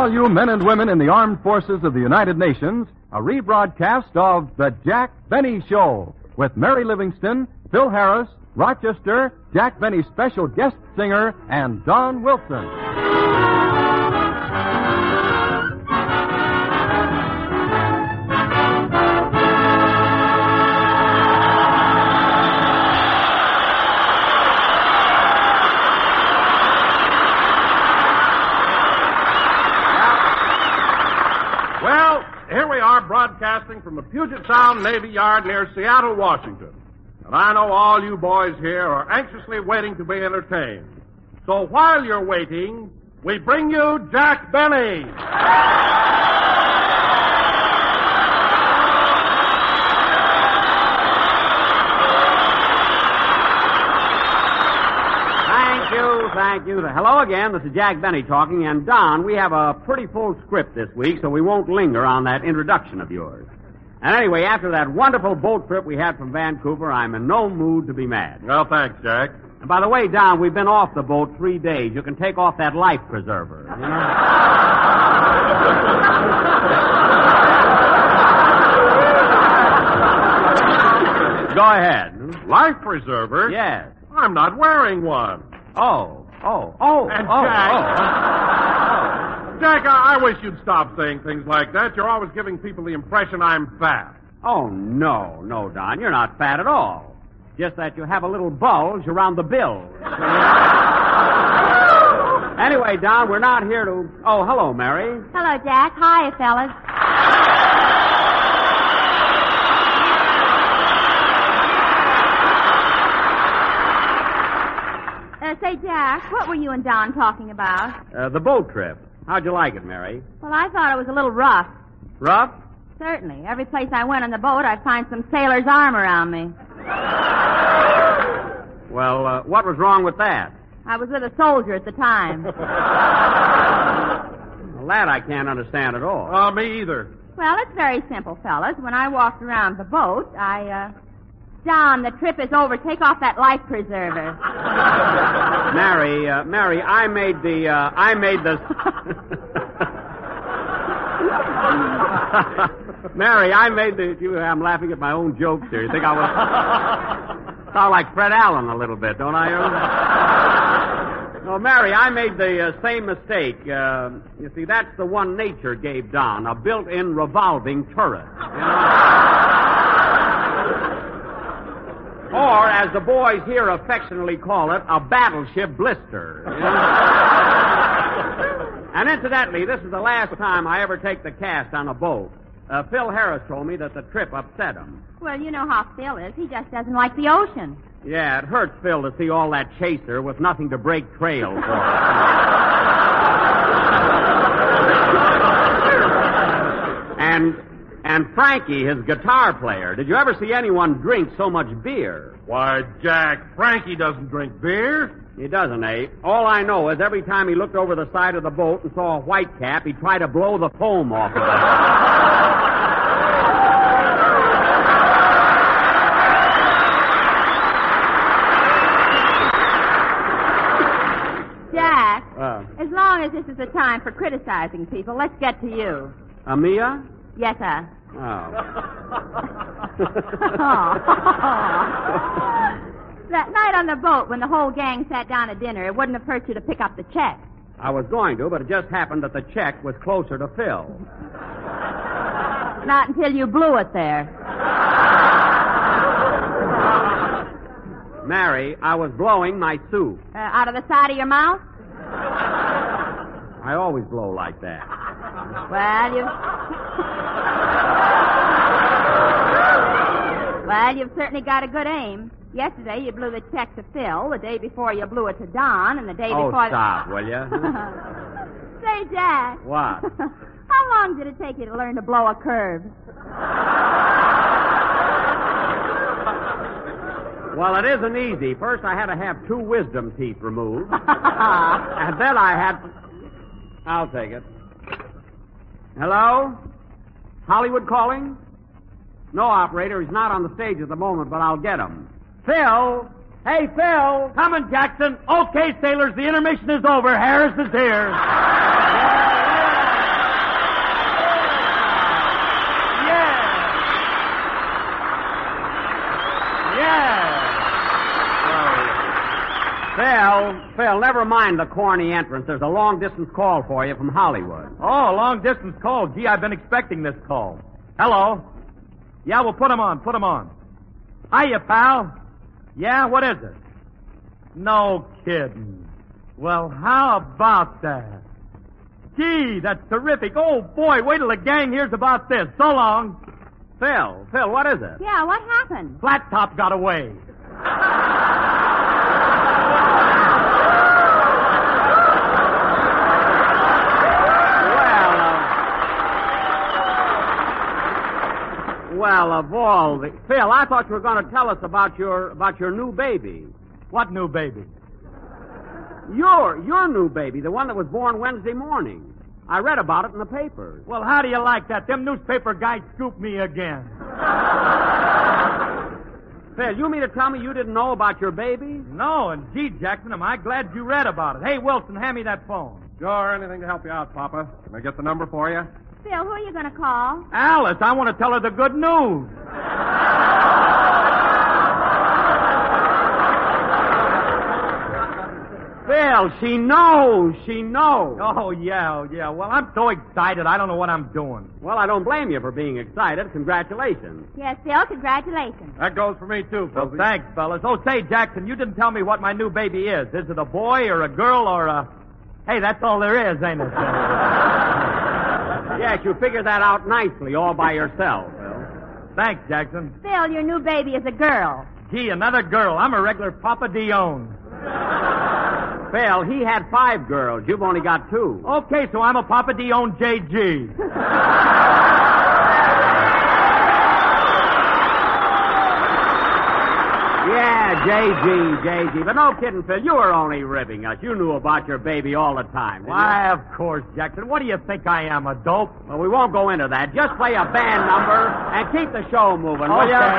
all you men and women in the armed forces of the United Nations, a rebroadcast of The Jack Benny Show with Mary Livingston, Phil Harris, Rochester, Jack Benny's special guest singer, and Don Wilson. Broadcasting from the Puget Sound Navy Yard near Seattle, Washington. And I know all you boys here are anxiously waiting to be entertained. So while you're waiting, we bring you Jack Benny. Thank you. Hello again. This is Jack Benny talking. And, Don, we have a pretty full script this week, so we won't linger on that introduction of yours. And anyway, after that wonderful boat trip we had from Vancouver, I'm in no mood to be mad. Well, thanks, Jack. And by the way, Don, we've been off the boat 3 days. You can take off that life preserver. You know? Go ahead. Life preserver? Yes. I'm not wearing one. And Jack, I wish you'd stop saying things like that. You're always giving people the impression I'm fat. Oh, no, Don. You're not fat at all. Just that you have a little bulge around the bill. Anyway, Don, we're not here to... Oh, hello, Mary. Hello, Jack. Hi, fellas. Say, Jack, what were you and Don talking about? The boat trip. How'd you like it, Mary? Well, I thought it was a little rough. Rough? Certainly. Every place I went on the boat, I'd find some sailor's arm around me. Well, what was wrong with that? I was with a soldier at the time. Well, that I can't understand at all. Me either. Well, it's very simple, fellas. When I walked around the boat, Don, the trip is over. Take off that life preserver. Mary, I made the... Mary, I made the... I'm laughing at my own jokes here. You think I was... Sound like Fred Allen a little bit, don't I? No, Mary, I made the same mistake. You see, that's the one nature gave Don, a built-in revolving turret. You know? Or, as the boys here affectionately call it, a battleship blister. You know? And incidentally, this is the last time I ever take the cast on a boat. Phil Harris told me that the trip upset him. Well, you know how Phil is. He just doesn't like the ocean. Yeah, it hurts Phil to see all that chaser with nothing to break trail for. And Frankie, his guitar player. Did you ever see anyone drink so much beer? Why, Jack, Frankie doesn't drink beer. He doesn't, eh? All I know is every time he looked over the side of the boat and saw a white cap, he'd try to blow the foam off of it. Jack, as long as this is a time for criticizing people, let's get to you. Mia? Yes, sir. Oh. That night on the boat when the whole gang sat down to dinner, it wouldn't have hurt you to pick up the check. I was going to, but it just happened that the check was closer to Phil. Not until you blew it there. Mary, I was blowing my soup. Out of the side of your mouth? I always blow like that. Well, you've certainly got a good aim. Yesterday you blew the check to Phil, the day before you blew it to Don, and the day before... Oh, stop, will you? Say, Jack. What? How long did it take you to learn to blow a curve? Well, it isn't easy. First, I had to have 2 wisdom teeth removed. And then I had... I'll take it. Hello? Hollywood calling? No, operator. He's not on the stage at the moment, but I'll get him. Phil! Hey, Phil! Coming, Jackson. Okay, sailors, the intermission is over. Harris is here. Phil, never mind the corny entrance. There's a long-distance call for you from Hollywood. Oh, long-distance call. Gee, I've been expecting this call. Hello? Yeah, well, put him on. Hiya, pal. Yeah, what is it? No kidding. Well, how about that? Gee, that's terrific. Oh, boy, wait till the gang hears about this. So long. Phil, what is it? Yeah, what happened? Flat Top got away. Well, of all the... Phil, I thought you were going to tell us about your new baby. What new baby? Your new baby, the one that was born Wednesday morning. I read about it in the papers. Well, how do you like that? Them newspaper guys scooped me again. Phil, you mean to tell me you didn't know about your baby? No, and gee, Jackson, am I glad you read about it. Hey, Wilson, hand me that phone. Sure, anything to help you out, Papa. Can I get the number for you? Phil, who are you going to call? Alice, I want to tell her the good news. Phil, she knows. Oh, yeah. Well, I'm so excited, I don't know what I'm doing. Well, I don't blame you for being excited. Congratulations. Yes, Phil, congratulations. That goes for me, too, Well, Philby. thanks, fellas. Oh, say, Jackson, you didn't tell me what my new baby is. Is it a boy or a girl or a... Hey, that's all there is, ain't it? Yes, you figured that out nicely all by yourself, Phil. Thanks, Jackson. Phil, your new baby is a girl. Gee, another girl. I'm a regular Papa Dion. Phil, he had 5 girls. You've only got 2. Okay, so I'm a Papa Dion JG. Yeah, JG. But no kidding, Phil. You were only ribbing us. You knew about your baby all the time, didn't Why, of course, Jackson. What do you think I am, a dope? you? Well, we won't go into that. Just play a band number and keep the show moving, will ya?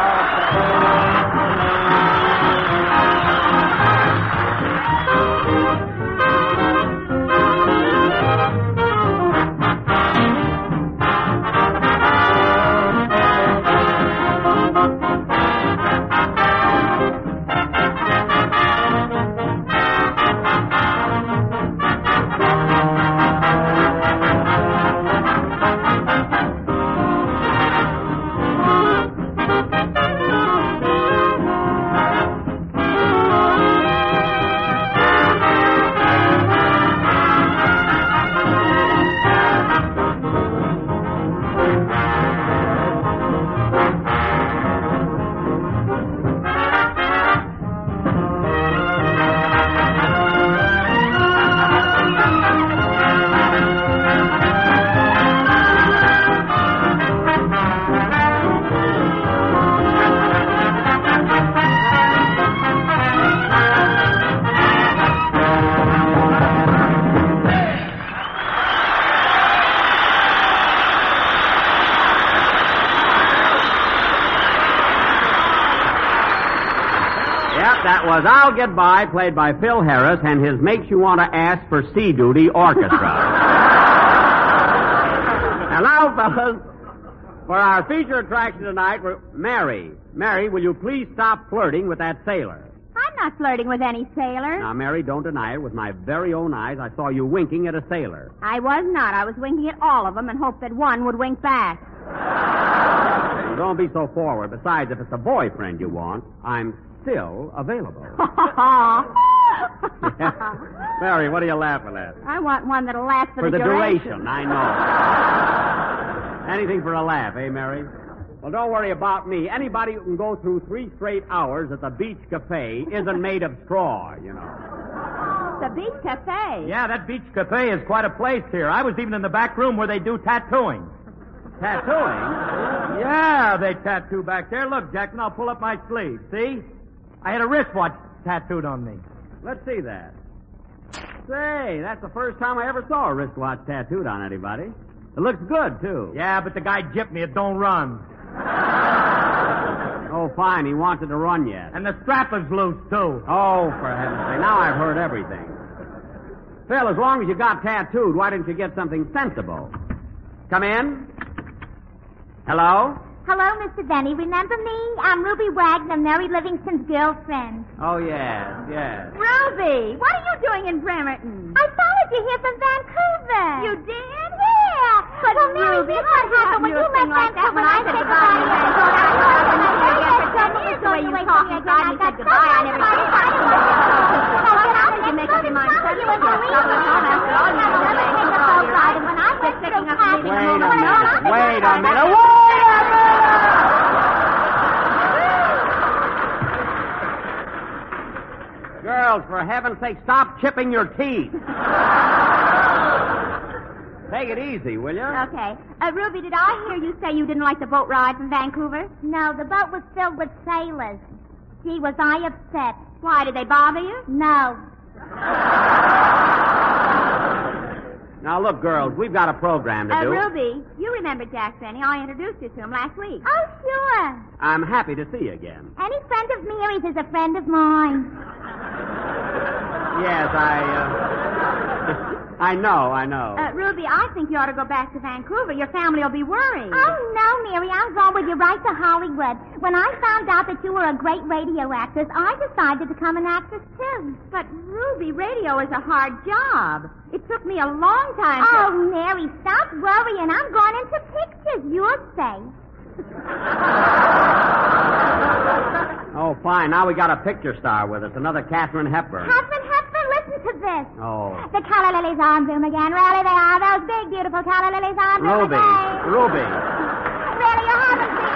That was I'll Get By, played by Phil Harris, and his Makes You Want to Ask for Sea Duty Orchestra. And now, fellas, for our feature attraction tonight, Mary, will you please stop flirting with that sailor? I'm not flirting with any sailor. Now, Mary, don't deny it. With my very own eyes, I saw you winking at a sailor. I was not. I was winking at all of them and hoped that one would wink back. Well, don't be so forward. Besides, if it's a boyfriend you want, I'm still available. Mary, what are you laughing at? I want one that'll last For the duration, I know. Anything for a laugh, eh, Mary? Well, don't worry about me. Anybody who can go through 3 straight hours at the Beach Cafe isn't made of straw, you know. The Beach Cafe? Yeah, that Beach Cafe is quite a place here. I was even in the back room where they do tattooing. Tattooing? Yeah, they tattoo back there. Look, Jackson, I'll pull up my sleeve. See? I had a wristwatch tattooed on me. Let's see that. Say, that's the first time I ever saw a wristwatch tattooed on anybody. It looks good, too. Yeah, but the guy gypped me. It don't run. Oh, fine. He wanted to run yet. And the strap is loose, too. Oh, for heaven's sake. Now I've heard everything. Phil, as long as you got tattooed, why didn't you get something sensible? Come in. Hello? Hello, Mr. Benny. Remember me? I'm Ruby Wagner, Mary Livingston's girlfriend. Oh, yes, yes. Ruby, what are you doing in Bremerton? I followed you here from Vancouver. You did? Yeah. But well, Mary, Ruby, here's how what happened when you you left like that Vancouver. when I said goodbye to you and told her I was going to get for 10 years the way you talked and cried and said goodbye. I never said goodbye. You make up your mind suddenly. You're trouble at home after all. You never take a boat ride. And when I went sticking up and leaving home. Wait a minute. Girls, for heaven's sake, stop chipping your teeth. Take it easy, will you? Okay. Ruby, did I hear you say you didn't like the boat ride from Vancouver? No, the boat was filled with sailors. Gee, was I upset. Why, did they bother you? No. Now, look, girls, we've got a program to do. Ruby, you remember Jack Benny. I introduced you to him last week. Oh, sure. I'm happy to see you again. Any friend of Mary's is a friend of mine. Yes, I know. Ruby, I think you ought to go back to Vancouver. Your family will be worried. Oh, no, Mary. I'm going with you right to Hollywood. When I found out that you were a great radio actress, I decided to become an actress, too. But, Ruby, radio is a hard job. It took me a long time Oh, Mary, stop worrying. I'm going into pictures. You're safe. Oh, fine. Now we got a picture star with us, another Katharine Hepburn. Katharine Hepburn, listen to this. Oh. The calla lilies are in bloom again. Really, they are. Those big, beautiful calla lilies are in bloom Ruby. again. Ruby. Really, you haven't seen...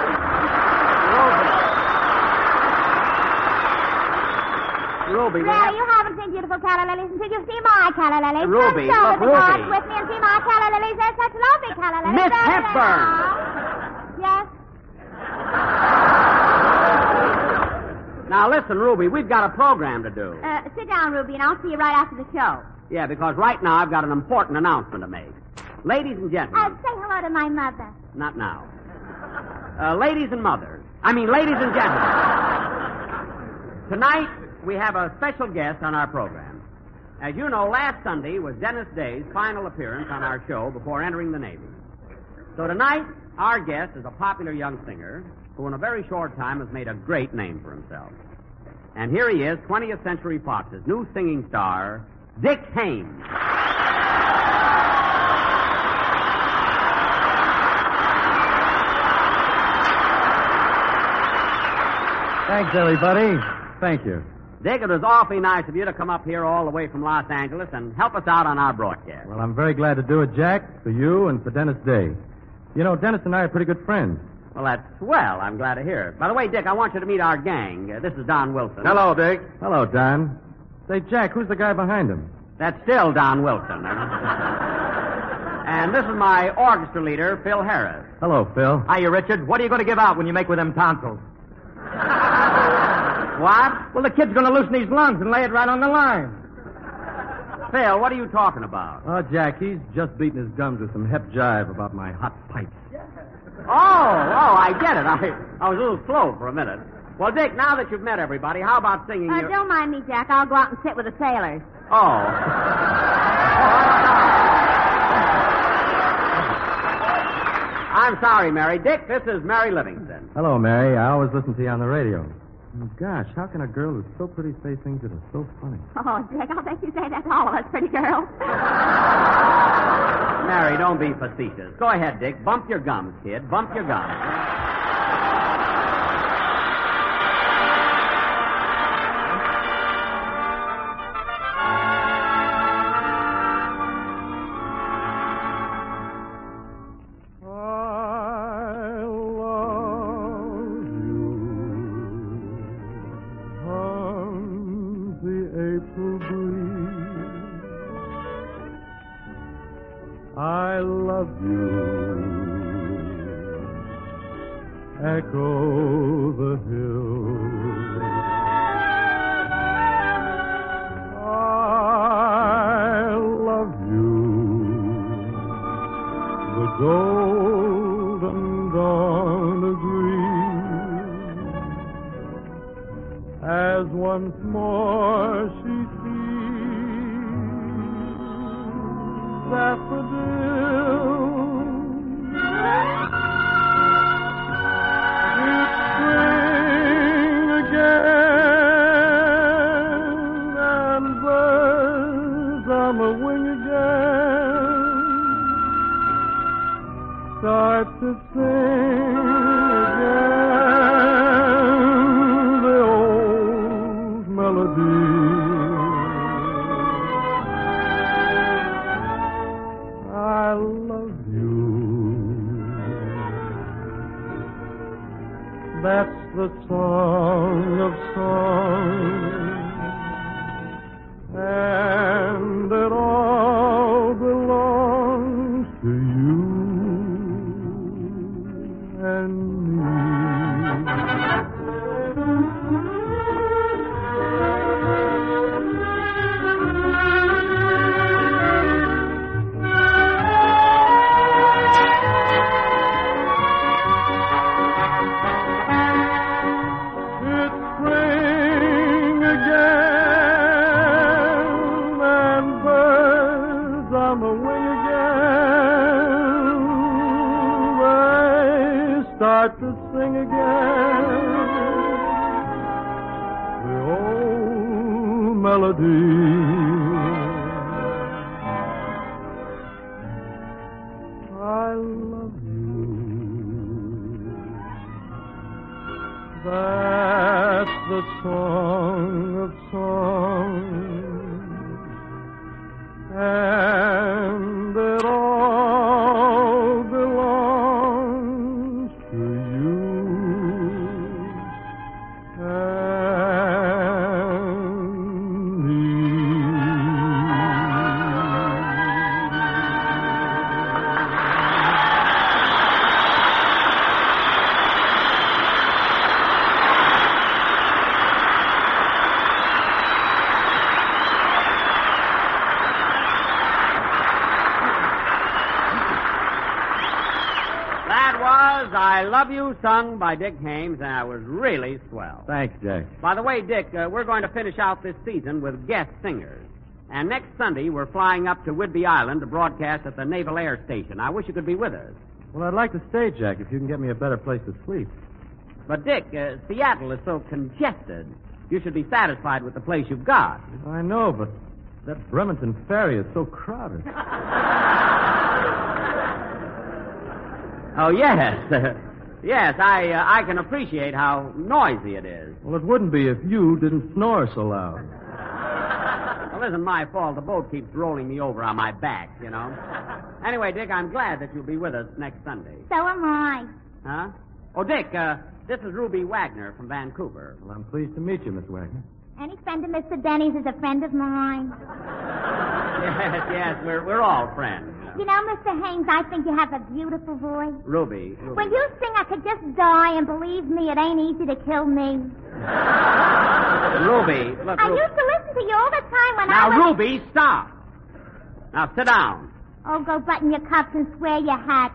Ruby. Really, you haven't seen beautiful calla lilies until you see my calla lilies. Ruby, Come look, to the garden Ruby. with me and see my calla lilies. They're such lovely calla lilies. Miss Really, they Hepburn. are. Yes? Now, listen, Ruby, we've got a program to do. Sit down, Ruby, and I'll see you right after the show. Yeah, because right now I've got an important announcement to make. Ladies and gentlemen. Say hello to my mother. Not now. Ladies and gentlemen. Tonight, we have a special guest on our program. As you know, last Sunday was Dennis Day's final appearance on our show before entering the Navy. So tonight, our guest is a popular young singer who in a very short time has made a great name for himself. And here he is, 20th Century Fox's new singing star, Dick Haymes. Thanks, everybody. Thank you. Dick, it was awfully nice of you to come up here all the way from Los Angeles and help us out on our broadcast. Well, I'm very glad to do it, Jack, for you and for Dennis Day. You know, Dennis and I are pretty good friends. Well, that's swell. I'm glad to hear it. By the way, Dick, I want you to meet our gang. This is Don Wilson. Hello, Dick. Hello, Don. Say, Jack, who's the guy behind him? That's still Don Wilson. And this is my orchestra leader, Phil Harris. Hello, Phil. Hiya, Richard. What are you going to give out when you make with them tonsils? What? Well, the kid's going to loosen his lungs and lay it right on the line. Phil, what are you talking about? Oh, Jack, he's just beating his gums with some hep jive about my hot pipes. Oh, I get it. I was a little slow for a minute. Well, Dick, now that you've met everybody, how about singing your... Don't mind me, Jack. I'll go out and sit with the sailors. Oh. I'm sorry, Mary. Dick, this is Mary Livingston. Hello, Mary. I always listen to you on the radio. Oh, gosh, how can a girl who's so pretty say things that are so funny? Oh, Jack, I'll bet you say that to all of us pretty girls. Mary, don't be facetious. Go ahead, Dick. Bump your gums, kid. Bump your gums. I love you. Echo the hills. I love you. The golden dawn agrees as once more she sees daffodils again the old melody. I love you. That's the song of songs, and it all belongs to you and me. It's spring again, and birds on the wing again. They start to sing again the old melody. I love you. That's the song of songs, and it all belongs to you and me. That was I Love You, sung by Dick Haymes, and it was really swell. Thanks, Jack. By the way, Dick, we're going to finish out this season with guest singers. And next Sunday, we're flying up to Whidbey Island to broadcast at the Naval Air Station. I wish you could be with us. Well, I'd like to stay, Jack, if you can get me a better place to sleep. But, Dick, Seattle is so congested. You should be satisfied with the place you've got. I know, but that Bremerton ferry is so crowded. Oh, yes. Yes, I can appreciate how noisy it is. Well, it wouldn't be if you didn't snore so loud. Well, it isn't my fault. The boat keeps rolling me over on my back, you know. Anyway, Dick, I'm glad that you'll be with us next Sunday. So am I. Huh? Oh, Dick, this is Ruby Wagner from Vancouver. Well, I'm pleased to meet you, Miss Wagner. Any friend of Mr. Denny's is a friend of mine. Yes, we're all friends. You know, Mr. Haynes, I think you have a beautiful voice. Ruby. When you sing, I could just die, and believe me, it ain't easy to kill me. Ruby, look, I Ruby. used to listen to you all the time when Now, I was... Ruby, stop. Now, sit down. Oh, go button your cuffs and swear your hat.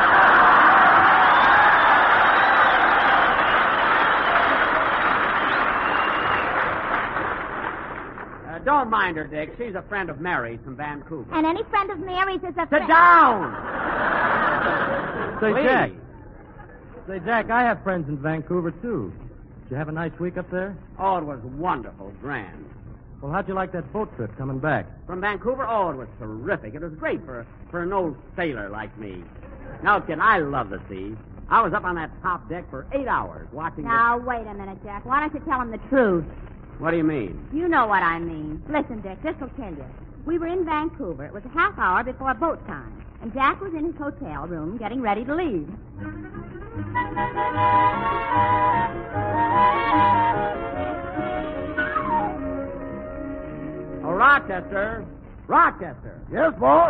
Don't mind her, Dick. She's a friend of Mary's from Vancouver. And any friend of Mary's is a Sit down! Say, Please. Jack. Say, Jack, I have friends in Vancouver, too. Did you have a nice week up there? Oh, it was wonderful, grand. Well, how'd you like that boat trip coming back? From Vancouver? Oh, it was terrific. It was great for an old sailor like me. Now, kid, I love the sea. I was up on that top deck for 8 hours watching Now, wait a minute, Jack. Why don't you tell him the truth? What do you mean? You know what I mean. Listen, Dick, this will tell you. We were in Vancouver. It was a half hour before boat time, and Jack was in his hotel room getting ready to leave. Oh, Rochester. Rochester. Yes, boss?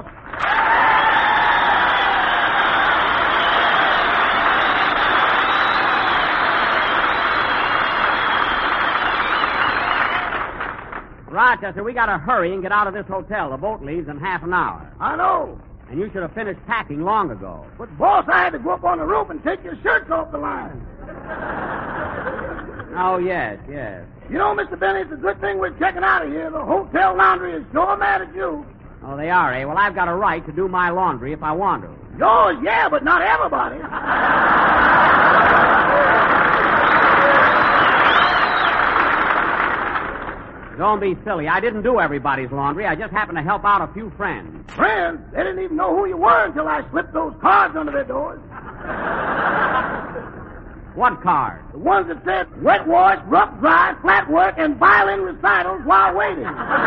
Rochester, we gotta hurry and get out of this hotel. The boat leaves in half an hour. I know. And you should have finished packing long ago. But, boss, I had to go up on the roof and take your shirts off the line. Oh, yes, yes. You know, Mr. Benny, it's a good thing we're checking out of here. The hotel laundry is sure mad at you. Oh, they are, eh? Well, I've got a right to do my laundry if I want to. Yours, yeah, but not everybody. Don't be silly. I didn't do everybody's laundry. I just happened to help out a few friends. Friends, they didn't even know who you were until I slipped those cards under their doors. What card? The ones that said wet wash, rough dry, flat work, and violin recitals while waiting.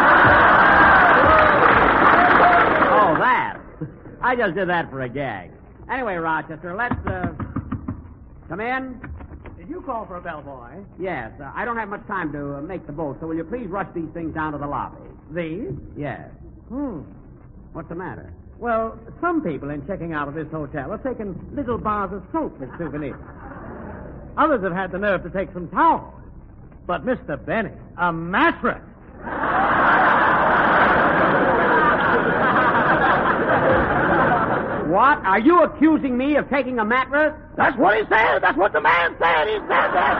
Oh, that. I just did that for a gag. Anyway, Rochester, let's, come in? Did you call for a bellboy? Yes, I don't have much time to make the boat, so will you please rush these things down to the lobby? These? Yes. What's the matter? Well, some people in checking out of this hotel have taken little bars of soap as souvenirs. Others have had the nerve to take some towels. But Mr. Benny, a mattress. What? Are you accusing me of taking a mattress? That's what he said. That's what the man said. He said that.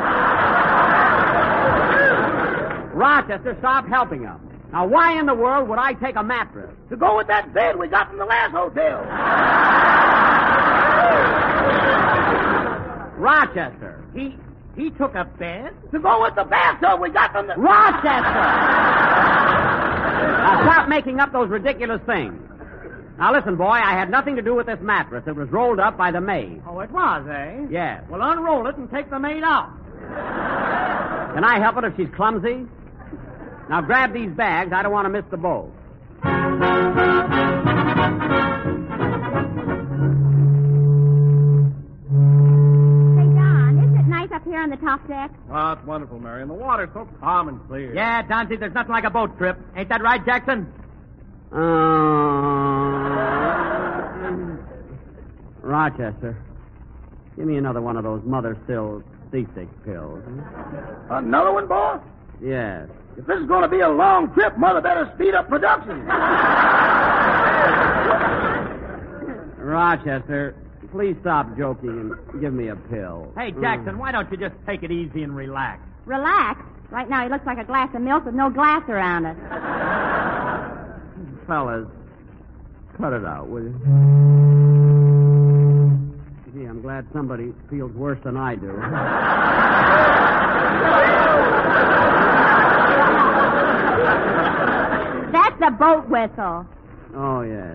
Rochester, stop helping him. Now, why in the world would I take a mattress? To go with that bed we got from the last hotel. Rochester, he took a bed? To go with the bathtub we got from the... Rochester! Now, stop making up those ridiculous things. Now, listen, boy, I had nothing to do with this mattress. It was rolled up by the maid. Oh, it was, eh? Yes. Well, unroll it and take the maid out. Can I help it if she's clumsy? Now, grab these bags. I don't want to miss the boat. Here on the top deck? Oh, it's wonderful, Mary. And the water's so calm and clear. Yeah, Donzie, there's nothing like a boat trip. Ain't that right, Jackson? Rochester, give me another one of those Mother Still seasick pills. Another one, boss? Yes. If this is going to be a long trip, Mother better speed up production. Rochester, please stop joking and give me a pill. Hey, Jackson, why don't you just take it easy and relax? Relax? Right now he looks like a glass of milk with no glass around it. Fellas, cut it out, will you? Gee, I'm glad somebody feels worse than I do. That's a boat whistle. Oh, yes.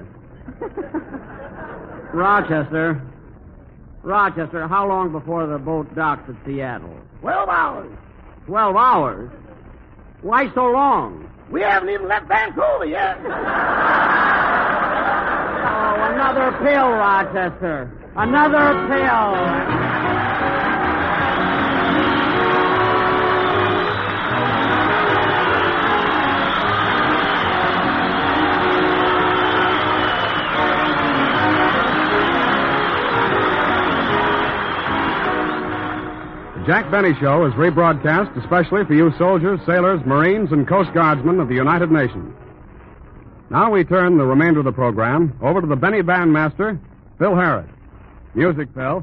Rochester, how long before the boat docks at Seattle? 12 hours. 12 hours? Why so long? We haven't even left Vancouver yet. Oh, another pill, Rochester. Another pill. The Jack Benny Show is rebroadcast especially for you soldiers, sailors, Marines, and Coast Guardsmen of the United Nations. Now we turn the remainder of the program over to the Benny Bandmaster, Phil Harris. Music, Phil.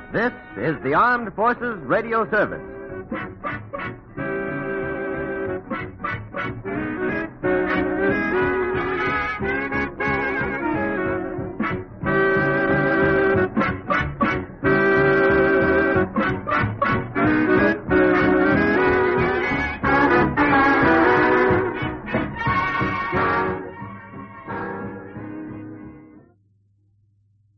This is the Armed Forces Radio Service.